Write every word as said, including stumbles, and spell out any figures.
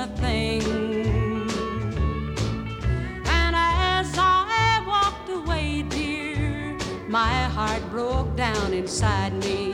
thing. And as I walked away, dear, my heart broke down inside me.